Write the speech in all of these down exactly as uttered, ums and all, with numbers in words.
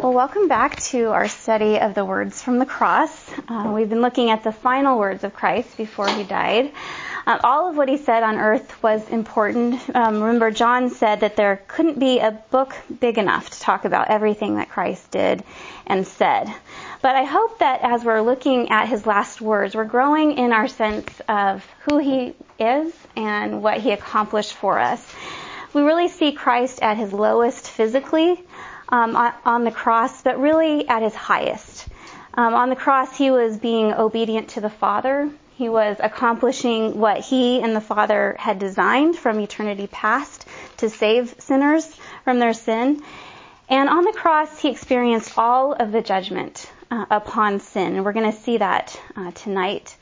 Well, welcome back to our study of the words from the cross. Uh, we've been looking at the final words of Christ before he died. Uh, all of what he said on earth was important. Um, remember, John said that there couldn't be a book big enough to talk about everything that Christ did and said. But I hope that as we're looking at his last words, we're growing in our sense of who he is and what he accomplished for us. We really see Christ at his lowest physically, Um, on the cross, but really at his highest. Um, on the cross, he was being obedient to the Father. He was accomplishing what he and the Father had designed from eternity past to save sinners from their sin. And on the cross, he experienced all of the judgment uh, upon sin. And we're going to see that uh, tonight.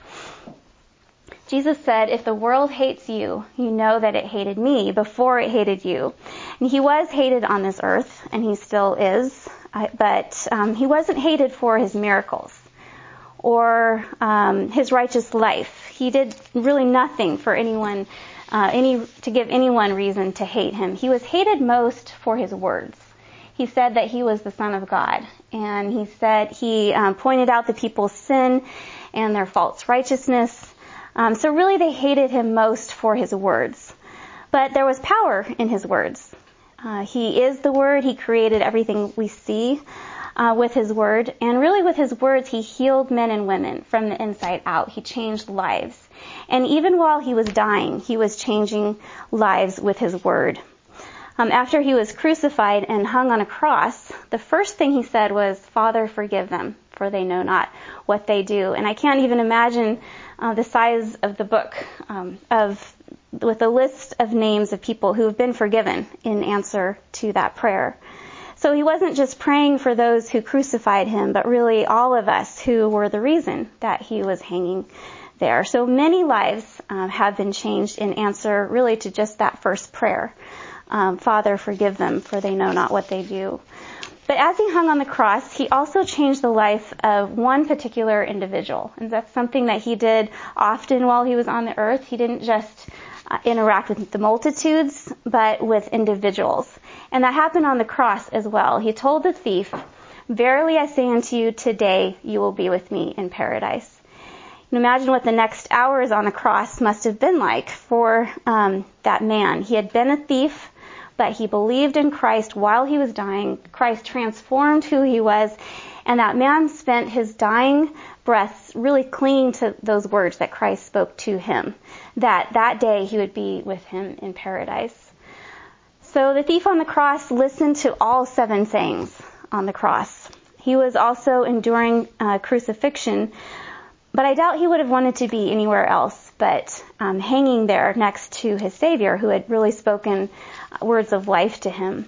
Jesus said, if the world hates you, you know that it hated me before it hated you. And he was hated on this earth, and he still is, but um, he wasn't hated for his miracles or um, his righteous life. He did really nothing for anyone, uh, any to give anyone reason to hate him. He was hated most for his words. He said that he was the Son of God, and he said he um, pointed out the people's sin and their false righteousness. Um, so really they hated him most for his words. But there was power in his words. Uh, he is the Word. He created everything we see uh, with his Word. And really with his words, he healed men and women from the inside out. He changed lives. And even while he was dying, he was changing lives with his Word. Um, after he was crucified and hung on a cross, the first thing he said was, Father, forgive them, for they know not what they do. And I can't even imagine uh, the size of the book um, of with a list of names of people who have been forgiven in answer to that prayer. So he wasn't just praying for those who crucified him, but really all of us who were the reason that he was hanging there. So many lives uh, have been changed in answer really to just that first prayer. Um, Father, forgive them, for they know not what they do. But as he hung on the cross, he also changed the life of one particular individual. And that's something that he did often while he was on the earth. He didn't just uh, interact with the multitudes, but with individuals. And that happened on the cross as well. He told the thief, verily I say unto you, today you will be with me in paradise. And imagine what the next hours on the cross must have been like for um, that man. He had been a thief, but he believed in Christ while he was dying. Christ transformed who he was, and that man spent his dying breaths really clinging to those words that Christ spoke to him, that that day he would be with him in paradise. So the thief on the cross listened to all seven sayings on the cross. He was also enduring uh, crucifixion, but I doubt he would have wanted to be anywhere else but um, hanging there next to his Savior, who had really spoken words of life to him.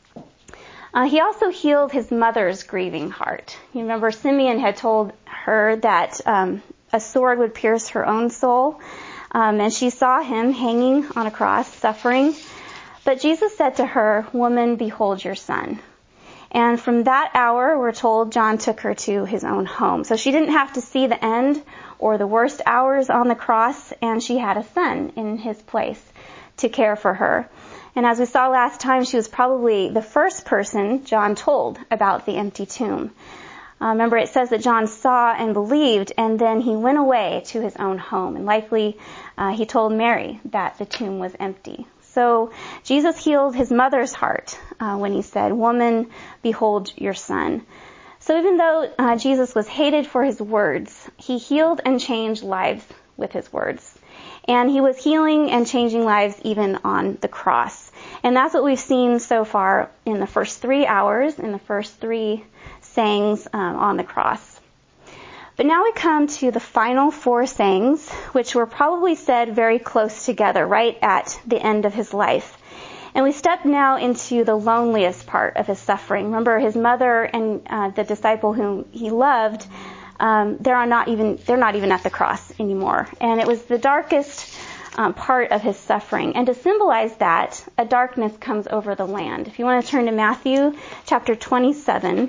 Uh, he also healed his mother's grieving heart. You remember Simeon had told her that um, a sword would pierce her own soul, um, and she saw him hanging on a cross, suffering. But Jesus said to her, woman, behold your son. And from that hour, we're told, John took her to his own home. So she didn't have to see the end or the worst hours on the cross, and she had a son in his place to care for her. And as we saw last time, she was probably the first person John told about the empty tomb. Uh, remember, it says that John saw and believed, and then he went away to his own home. And likely uh, he told Mary that the tomb was empty. So Jesus healed his mother's heart uh, when he said, woman, behold your son. So even though uh, Jesus was hated for his words, he healed and changed lives with his words. And he was healing and changing lives even on the cross. And that's what we've seen so far in the first three hours, in the first three sayings um, on the cross. But now we come to the final four sayings, which were probably said very close together, right at the end of his life. And we step now into the loneliest part of his suffering. Remember, his mother and uh, the disciple whom he loved, um, they're not even they're not even at the cross anymore. And it was the darkest um, part of his suffering. And to symbolize that, a darkness comes over the land. If you want to turn to Matthew chapter twenty-seven.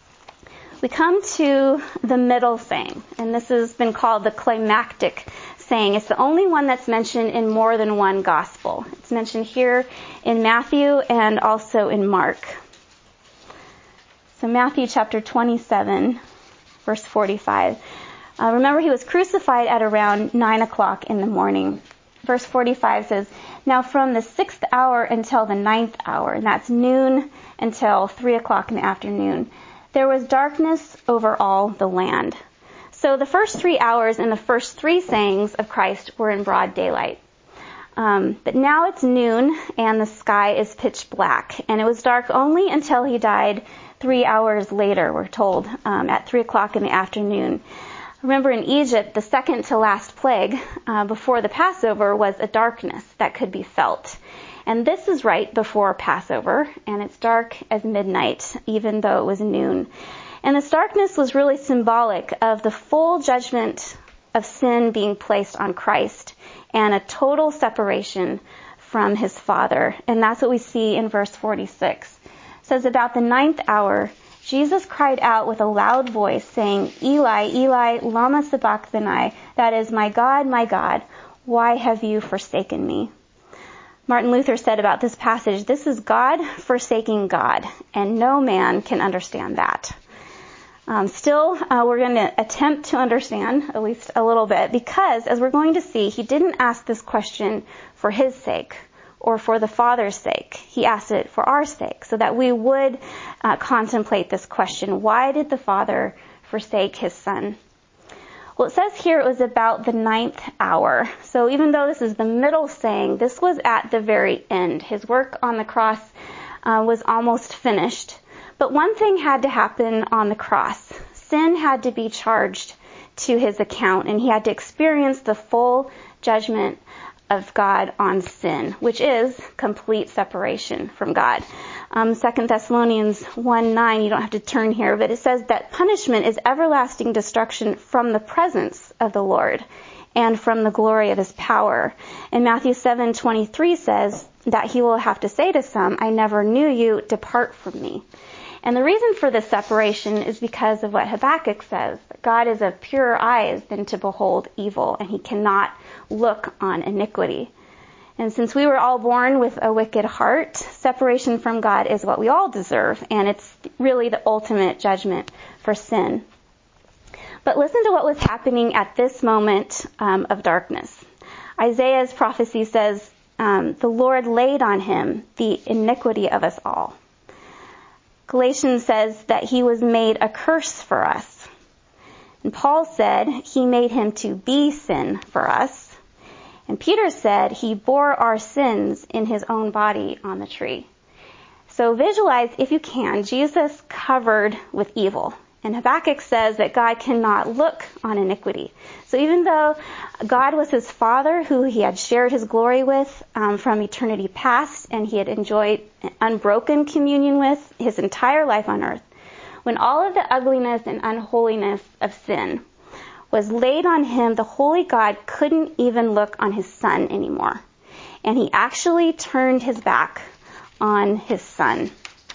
We come to the middle saying, and this has been called the climactic saying. It's the only one that's mentioned in more than one gospel. It's mentioned here in Matthew and also in Mark. So Matthew chapter twenty-seven, verse forty-five. Uh, remember, he was crucified at around nine o'clock in the morning. Verse forty-five says, "Now from the sixth hour until the ninth hour," and that's noon until three o'clock in the afternoon, "there was darkness over all the land." So the first three hours and the first three sayings of Christ were in broad daylight. Um, but now it's noon and the sky is pitch black. And it was dark only until he died three hours later, we're told, um, at three o'clock in the afternoon. Remember, in Egypt, the second to last plague uh, before the Passover was a darkness that could be felt. And this is right before Passover, and it's dark as midnight, even though it was noon. And this darkness was really symbolic of the full judgment of sin being placed on Christ and a total separation from his Father. And that's what we see in verse forty-six. It says, "About the ninth hour, Jesus cried out with a loud voice, saying, 'Eli, Eli, lama sabachthani?' That is, 'My God, my God, why have you forsaken me?'" Martin Luther said about this passage, "This is God forsaking God, and no man can understand that." Um, still, uh, we're going to attempt to understand, at least a little bit, because, as we're going to see, he didn't ask this question for his sake or for the Father's sake. He asked it for our sake, so that we would uh, contemplate this question. Why did the Father forsake his Son? Well, it says here it was about the ninth hour. So even though this is the middle saying, this was at the very end. His work on the cross uh, was almost finished. But one thing had to happen on the cross. Sin had to be charged to his account, and he had to experience the full judgment of God on sin, which is complete separation from God. Um, Second Thessalonians one nine, you don't have to turn here, but it says that punishment is everlasting destruction from the presence of the Lord and from the glory of his power. And Matthew seven twenty-three says that he will have to say to some, "I never knew you, depart from me." And the reason for this separation is because of what Habakkuk says. That God is of purer eyes than to behold evil, and he cannot look on iniquity. And since we were all born with a wicked heart, separation from God is what we all deserve, and it's really the ultimate judgment for sin. But listen to what was happening at this moment um, of darkness. Isaiah's prophecy says, um, "The Lord laid on him the iniquity of us all." Galatians says that he was made a curse for us. And Paul said he made him to be sin for us. And Peter said he bore our sins in his own body on the tree. So visualize, if you can, Jesus covered with evil. And Habakkuk says that God cannot look on iniquity. So even though God was his Father, who he had shared his glory with um, from eternity past, and he had enjoyed unbroken communion with his entire life on earth, when all of the ugliness and unholiness of sin was laid on him, the holy God couldn't even look on his Son anymore. And he actually turned his back on his Son.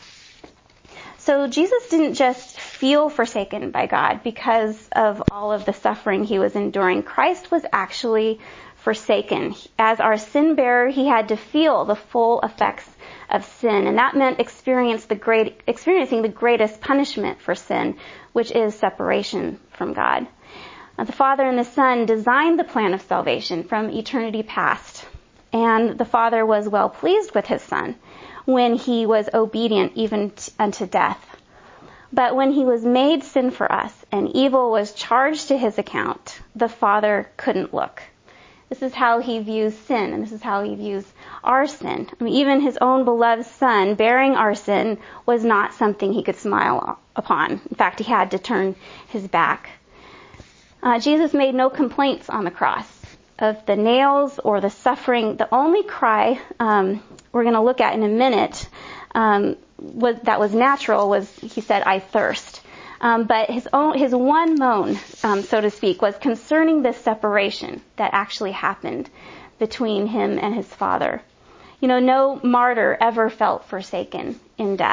So Jesus didn't just feel forsaken by God because of all of the suffering he was enduring. Christ was actually forsaken. As our sin bearer, he had to feel the full effects of sin, and that meant experience the great, experiencing the greatest punishment for sin, which is separation from God. Now, the Father and the Son designed the plan of salvation from eternity past, and the Father was well pleased with his Son when he was obedient even t- unto death. But when he was made sin for us and evil was charged to his account, the Father couldn't look. This is how he views sin, and this is how he views our sin. I mean, even his own beloved Son bearing our sin was not something he could smile upon. In fact, he had to turn his back. Uh, Jesus made no complaints on the cross of the nails or the suffering. The only cry um, we're going to look at in a minute um, was, that was natural was, he said, "I thirst." Um, but his own, his one moan, um, so to speak, was concerning this separation that actually happened between him and his Father. You know, no martyr ever felt forsaken in death.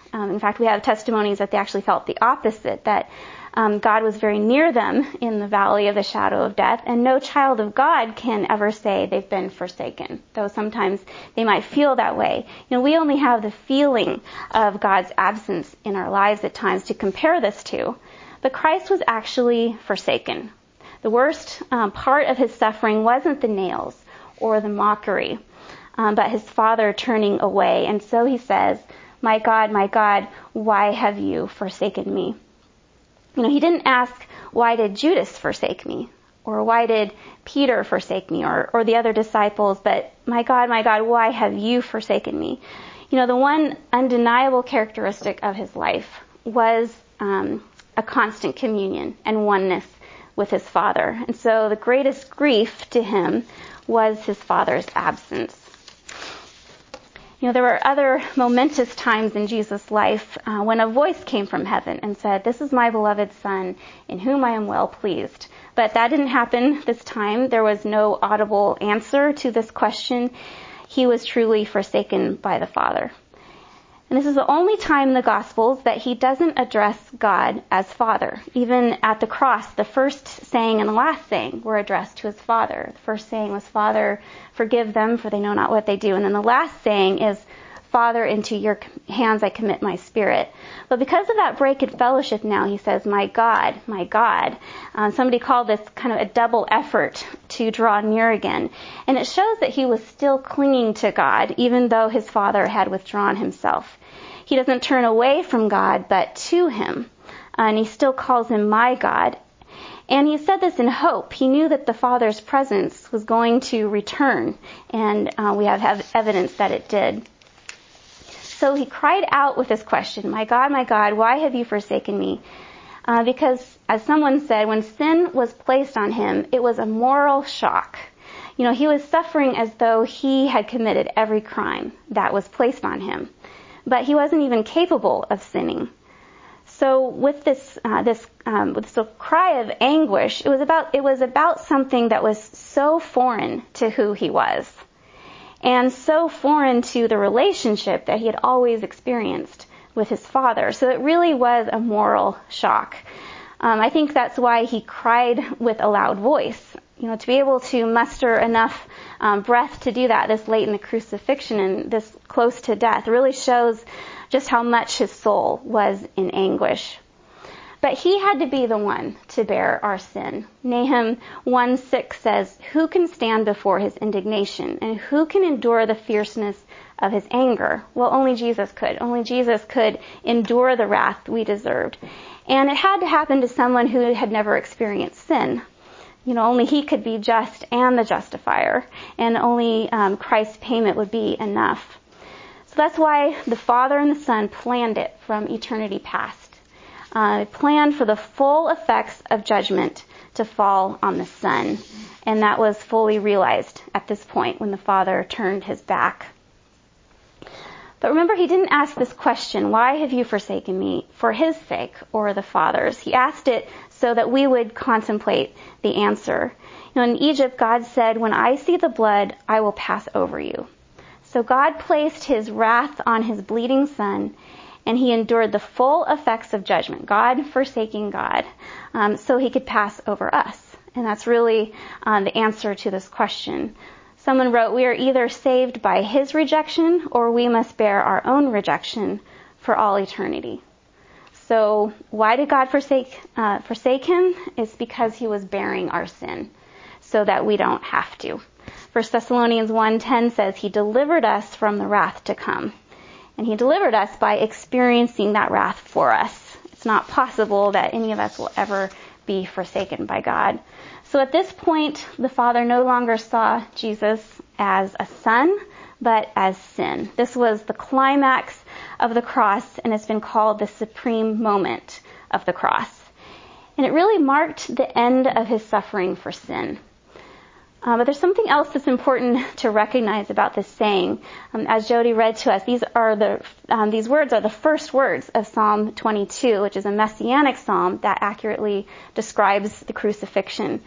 Um, in fact, we have testimonies that they actually felt the opposite, that um, God was very near them in the valley of the shadow of death, and no child of God can ever say they've been forsaken, though sometimes they might feel that way. You know, we only have the feeling of God's absence in our lives at times to compare this to, but Christ was actually forsaken. The worst um, part of his suffering wasn't the nails or the mockery, um, but his Father turning away. And so he says, "My God, my God, why have you forsaken me?" You know, he didn't ask, "Why did Judas forsake me?" Or "Why did Peter forsake me?" Or, or the other disciples, but "My God, my God, why have you forsaken me?" You know, the one undeniable characteristic of his life was um, a constant communion and oneness with his Father. And so the greatest grief to him was his Father's absence. You know, there were other momentous times in Jesus' life uh, when a voice came from heaven and said, "This is my beloved Son, in whom I am well pleased." But that didn't happen this time. There was no audible answer to this question. He was truly forsaken by the Father. And this is the only time in the Gospels that he doesn't address God as Father. Even at the cross, the first saying and the last saying were addressed to his Father. The first saying was, "Father, forgive them, for they know not what they do." And then the last saying is, "Father, into your hands I commit my spirit." But because of that break in fellowship now, he says, "My God, my God." Um, somebody called this kind of a double effort to draw near again. And it shows that he was still clinging to God, even though his Father had withdrawn himself. He doesn't turn away from God, but to him. Uh, and he still calls him "my God." And he said this in hope. He knew that the Father's presence was going to return. And uh, we have, have evidence that it did. So he cried out with this question, "My God, my God, why have you forsaken me?" Uh, because, as someone said, when sin was placed on him, it was a moral shock. You know, he was suffering as though he had committed every crime that was placed on him. But he wasn't even capable of sinning. So with this, uh, this, um, with this cry of anguish, it was about, it was about something that was so foreign to who he was, and so foreign to the relationship that he had always experienced with his Father. So it really was a moral shock. Um, I think that's why he cried with a loud voice. You know, to be able to muster enough um, breath to do that this late in the crucifixion and this close to death really shows just how much his soul was in anguish. But he had to be the one to bear our sin. Nahum one six says, "Who can stand before his indignation, and who can endure the fierceness of his anger?" Well, only Jesus could. Only Jesus could endure the wrath we deserved. And it had to happen to someone who had never experienced sin. You know, only he could be just and the justifier, and only um, Christ's payment would be enough. So that's why the Father and the Son planned it from eternity past. Uh, planned for the full effects of judgment to fall on the Son. And that was fully realized at this point when the Father turned his back. But remember, he didn't ask this question, "Why have you forsaken me?" for his sake or the Father's. He asked it so that we would contemplate the answer. You know, in Egypt, God said, "When I see the blood, I will pass over you." So God placed his wrath on his bleeding Son, and he endured the full effects of judgment, God forsaking God, um, so he could pass over us. And that's really um, the answer to this question. Someone wrote, "We are either saved by his rejection, or we must bear our own rejection for all eternity." So why did God forsake uh, forsake him? It's because he was bearing our sin, so that we don't have to. First Thessalonians one ten says, "He delivered us from the wrath to come." And he delivered us by experiencing that wrath for us. It's not possible that any of us will ever be forsaken by God. So at this point, the Father no longer saw Jesus as a son, but as sin. This was the climax of the cross, and it's been called the supreme moment of the cross. And it really marked the end of his suffering for sin. Uh, but there's something else that's important to recognize about this saying. Um, as Jody read to us, these are the um, these words are the first words of Psalm twenty-two, which is a messianic psalm that accurately describes the crucifixion.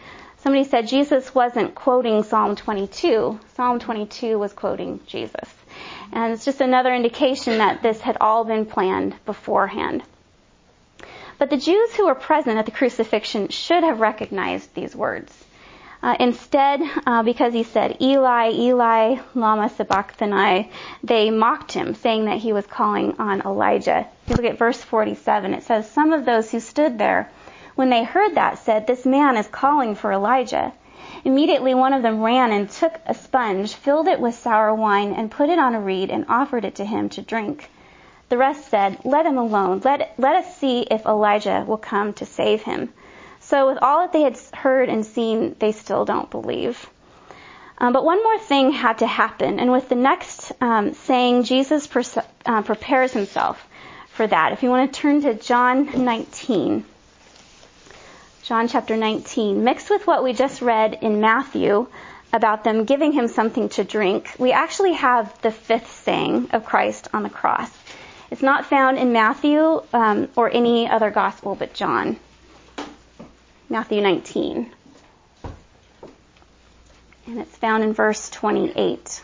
Somebody said Jesus wasn't quoting Psalm twenty-two. Psalm twenty-two was quoting Jesus. And it's just another indication that this had all been planned beforehand. But the Jews who were present at the crucifixion should have recognized these words. Uh, instead, uh, because he said, Eli, Eli, lama sabachthani, they mocked him, saying that he was calling on Elijah. If you look at verse forty-seven, it says, some of those who stood there, when they heard that, said, this man is calling for Elijah. Immediately one of them ran and took a sponge, filled it with sour wine, and put it on a reed and offered it to him to drink. The rest said, let him alone. Let, let us see if Elijah will come to save him. So with all that they had heard and seen, they still don't believe. Um, but one more thing had to happen. And with the next um, saying, Jesus pers- uh, prepares himself for that. If you want to turn to John nineteen. John chapter nineteen. Mixed with what we just read in Matthew about them giving him something to drink, we actually have the fifth saying of Christ on the cross. It's not found in Matthew um, or any other gospel but John. Matthew nineteen. And it's found in verse twenty-eight.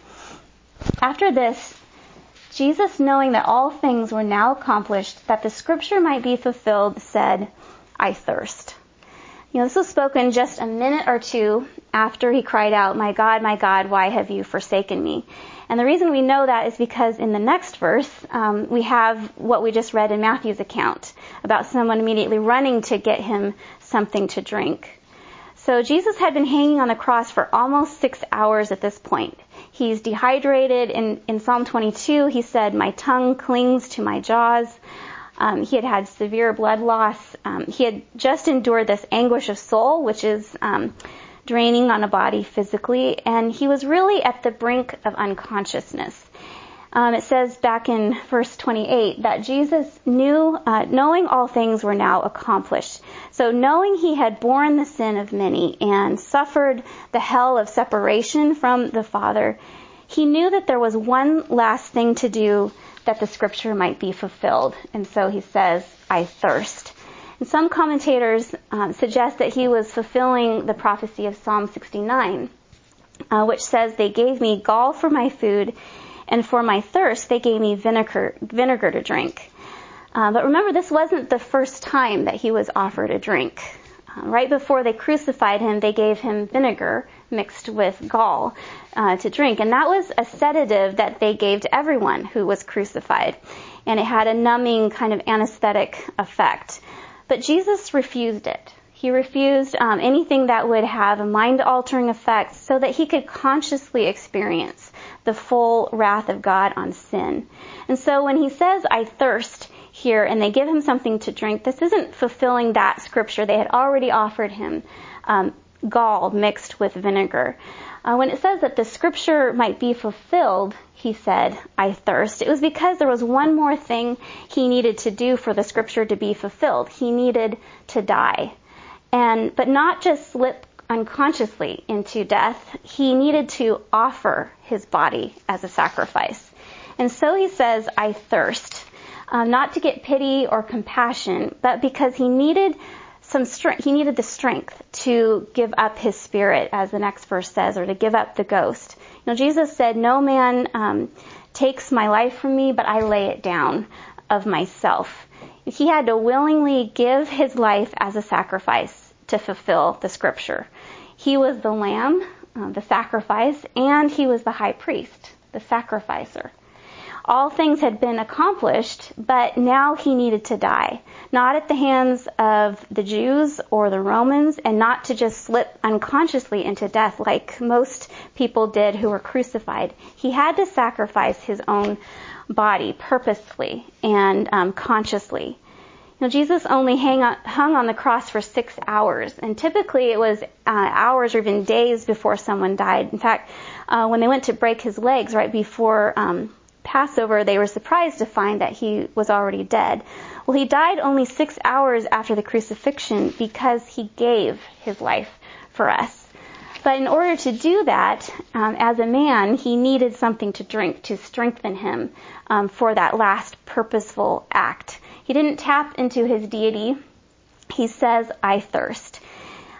After this, Jesus, knowing that all things were now accomplished, that the scripture might be fulfilled, said, I thirst. You know, this was spoken just a minute or two after he cried out, my God, my God, why have you forsaken me? And the reason we know that is because in the next verse, um, we have what we just read in Matthew's account about someone immediately running to get him something to drink. So Jesus had been hanging on the cross for almost six hours at this point. He's dehydrated. In, in Psalm twenty-two, he said, my tongue clings to my jaws. Um, he had had severe blood loss. Um, he had just endured this anguish of soul, which is um, draining on a body physically, and he was really at the brink of unconsciousness. Um, it says back in verse twenty-eight that Jesus knew, uh, knowing all things were now accomplished. So knowing he had borne the sin of many and suffered the hell of separation from the Father, he knew that there was one last thing to do that the scripture might be fulfilled. And so he says, I thirst. And some commentators um, suggest that he was fulfilling the prophecy of Psalm sixty-nine, uh, which says, they gave me gall for my food, and for my thirst they gave me vinegar, vinegar to drink. Uh, but remember, this wasn't the first time that he was offered a drink. Uh, right before they crucified him, they gave him vinegar mixed with gall uh, to drink. And that was a sedative that they gave to everyone who was crucified. And it had a numbing kind of anesthetic effect. But Jesus refused it. He refused um, anything that would have a mind-altering effect so that he could consciously experience the full wrath of God on sin. And so when he says, I thirst here, and they give him something to drink, this isn't fulfilling that scripture. They had already offered him um, gall mixed with vinegar. Uh, when it says that the scripture might be fulfilled, he said, I thirst, it was because there was one more thing he needed to do for the scripture to be fulfilled. He needed to die. And, but not just slip unconsciously into death. He needed to offer his body as a sacrifice. And so he says, I thirst, uh, not to get pity or compassion, but because he needed some strength. He needed the strength to give up his spirit, as the next verse says, or to give up the ghost. You know, Jesus said, no man um, takes my life from me, but I lay it down of myself. He had to willingly give his life as a sacrifice to fulfill the scripture. He was the lamb, uh, the sacrifice, and he was the high priest, the sacrificer. All things had been accomplished, but now he needed to die. Not at the hands of the Jews or the Romans, and not to just slip unconsciously into death like most people did who were crucified. He had to sacrifice his own body purposefully and um, consciously. You know, Jesus only hang on, hung on the cross for six hours, and typically it was uh, hours or even days before someone died. In fact, uh, when they went to break his legs right before um, Passover, they were surprised to find that he was already dead. Well, he died only six hours after the crucifixion because he gave his life for us. But in order to do that, um, as a man, he needed something to drink to strengthen him um, for that last purposeful act. He didn't tap into his deity. He says, I thirst.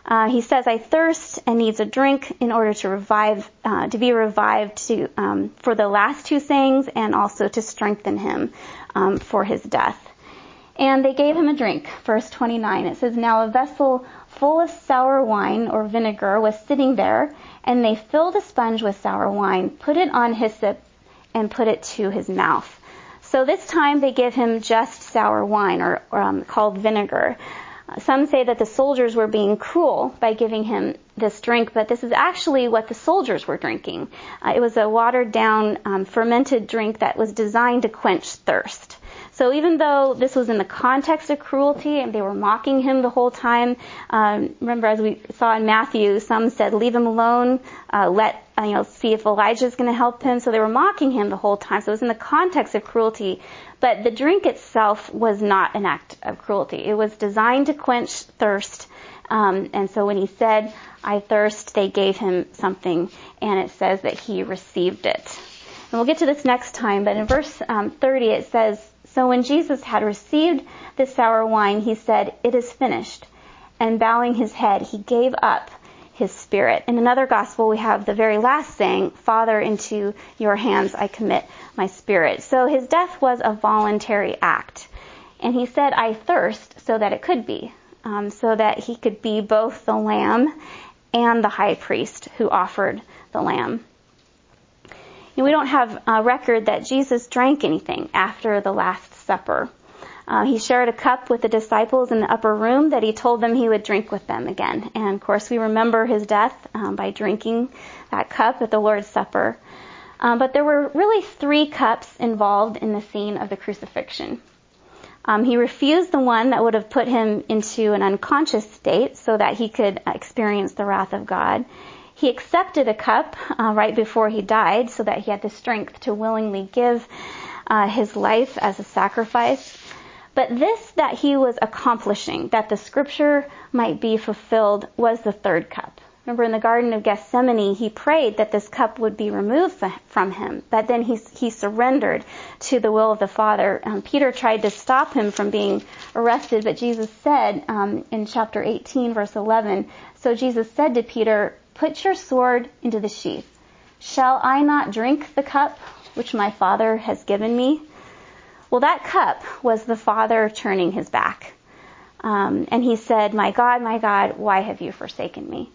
Uh, he says, I thirst, and needs a drink in order to revive, uh, to be revived to, um, for the last two sayings, and also to strengthen him um, for his death. And they gave him a drink. Verse twenty-nine, it says, now a vessel full of sour wine or vinegar was sitting there, and they filled a sponge with sour wine, put it on hyssop, and put it to his mouth. So this time they give him just sour wine, or, or um, called vinegar. Uh, some say that the soldiers were being cruel by giving him this drink, but this is actually what the soldiers were drinking. Uh, it was a watered-down, um, fermented drink that was designed to quench thirst. So even though this was in the context of cruelty and they were mocking him the whole time, um, remember as we saw in Matthew, some said, leave him alone, uh, let, uh, you know, see if Elijah's going to help him. So they were mocking him the whole time. So it was in the context of cruelty. But the drink itself was not an act of cruelty. It was designed to quench thirst. Um, and so when he said, I thirst, they gave him something. And it says that he received it. And we'll get to this next time. But in verse um, thirty, it says, so when Jesus had received the sour wine, he said, it is finished. And bowing his head, he gave up his spirit. In another gospel, we have the very last saying, Father, into your hands I commit my spirit. So his death was a voluntary act. And he said, I thirst, so that it could be, um, so that he could be both the lamb and the high priest who offered the lamb. And we don't have a record that Jesus drank anything after the Last Supper. Uh, he shared a cup with the disciples in the upper room that he told them he would drink with them again. And of course, we remember his death um, by drinking that cup at the Lord's Supper. Um, but there were really three cups involved in the scene of the crucifixion. Um, he refused the one that would have put him into an unconscious state so that he could experience the wrath of God. He accepted a cup uh, right before he died so that he had the strength to willingly give uh, his life as a sacrifice. But this that he was accomplishing, that the scripture might be fulfilled, was the third cup. Remember in the Garden of Gethsemane, he prayed that this cup would be removed from him, but then he, he surrendered to the will of the Father. Um, Peter tried to stop him from being arrested, but Jesus said um, in chapter eighteen, verse eleven, so Jesus said to Peter, put your sword into the sheath. Shall I not drink the cup which my Father has given me? Well, that cup was the Father turning his back. Um, and he said, my God, my God, why have you forsaken me?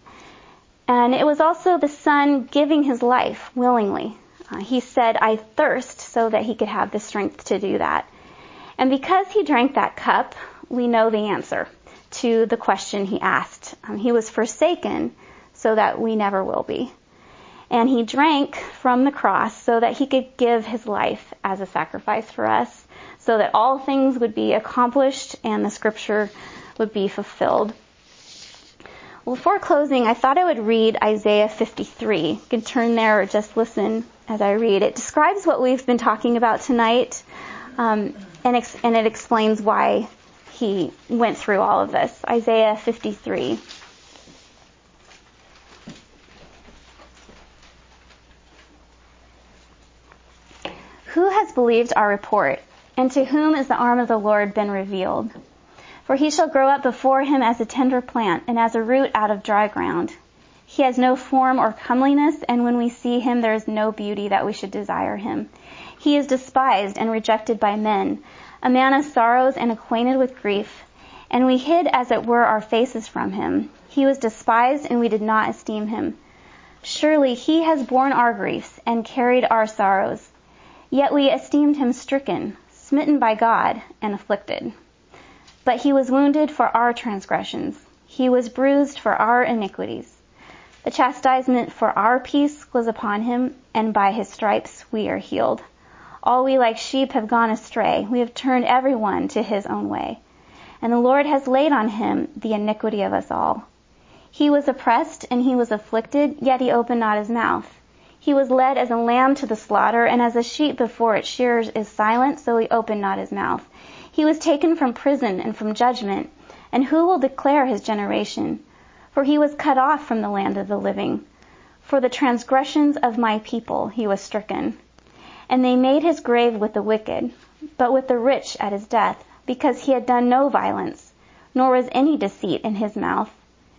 And it was also the Son giving his life willingly. Uh, he said, I thirst, so that he could have the strength to do that. And because he drank that cup, we know the answer to the question he asked. Um, he was forsaken so that we never will be. And he drank from the cross so that he could give his life as a sacrifice for us, so that all things would be accomplished and the scripture would be fulfilled. Well, before closing, I thought I would read Isaiah fifty-three. You can turn there or just listen as I read. It describes what we've been talking about tonight, um, and, ex- and it explains why he went through all of this. Isaiah fifty-three. Who has believed our report, and to whom has the arm of the Lord been revealed? For he shall grow up before him as a tender plant, and as a root out of dry ground. He has no form or comeliness, and when we see him, there is no beauty that we should desire him. He is despised and rejected by men, a man of sorrows and acquainted with grief. And we hid, as it were, our faces from him. He was despised, and we did not esteem him. Surely he has borne our griefs and carried our sorrows. Yet we esteemed him stricken, smitten by God, and afflicted. But he was wounded for our transgressions. He was bruised for our iniquities. The chastisement for our peace was upon him, and by his stripes we are healed. All we like sheep have gone astray. We have turned everyone to his own way. And the Lord has laid on him the iniquity of us all. He was oppressed and he was afflicted, yet he opened not his mouth. He was led as a lamb to the slaughter, and as a sheep before its shearers is silent, so he opened not his mouth. He was taken from prison and from judgment, and who will declare his generation? For he was cut off from the land of the living. For the transgressions of my people he was stricken. And they made his grave with the wicked, but with the rich at his death, because he had done no violence, nor was any deceit in his mouth.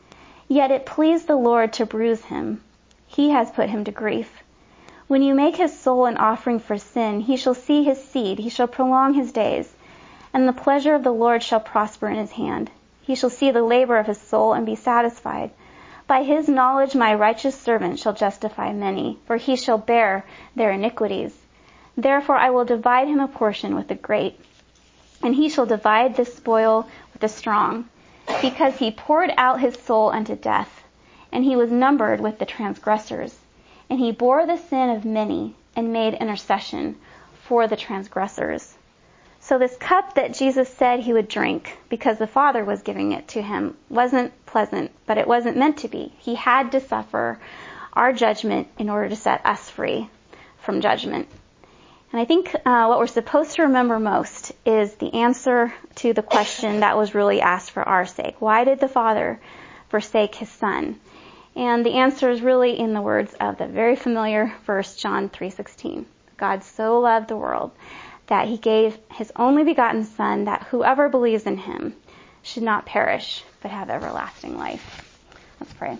Yet it pleased the Lord to bruise him. He has put him to grief. When you make his soul an offering for sin, he shall see his seed, he shall prolong his days, and the pleasure of the Lord shall prosper in his hand. He shall see the labor of his soul and be satisfied. By his knowledge my righteous servant shall justify many, for he shall bear their iniquities. Therefore I will divide him a portion with the great, and he shall divide the spoil with the strong, because he poured out his soul unto death, and he was numbered with the transgressors. And he bore the sin of many and made intercession for the transgressors. So this cup that Jesus said he would drink because the Father was giving it to him wasn't pleasant, but it wasn't meant to be. He had to suffer our judgment in order to set us free from judgment. And I think uh, what we're supposed to remember most is the answer to the question that was really asked for our sake. Why did the Father forsake his Son? And the answer is really in the words of the very familiar verse, John three sixteen. God so loved the world that he gave his only begotten Son, that whoever believes in him should not perish, but have everlasting life. Let's pray.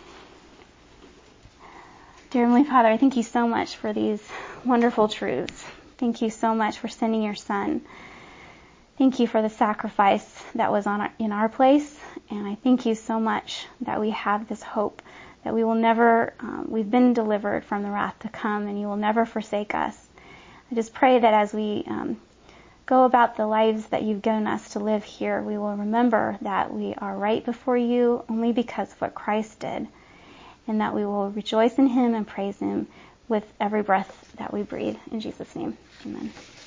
Dear Heavenly Father, I thank you so much for these wonderful truths. Thank you so much for sending your Son. Thank you for the sacrifice that was on our, in our place. And I thank you so much that we have this hope that we will never, um, we've been delivered from the wrath to come, and you will never forsake us. I just pray that as we um, go about the lives that you've given us to live here, we will remember that we are right before you only because of what Christ did, and that we will rejoice in him and praise him with every breath that we breathe. In Jesus' name, amen.